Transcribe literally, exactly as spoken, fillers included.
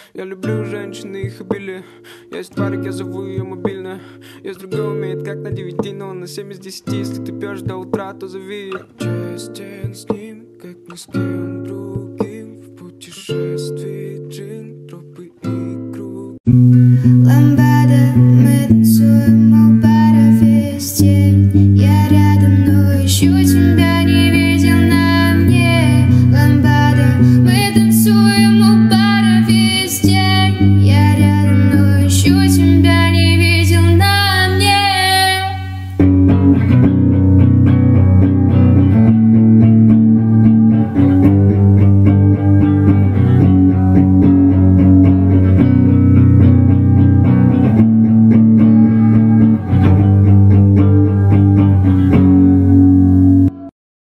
Я люблю женщин и их обилие. Есть парик, я зову ее мобильная. Есть другой умеет как на девяти, но на семь из десяти. Если ты пьешь до утра, то зови ее. Честен с ним, как ни с кем другим.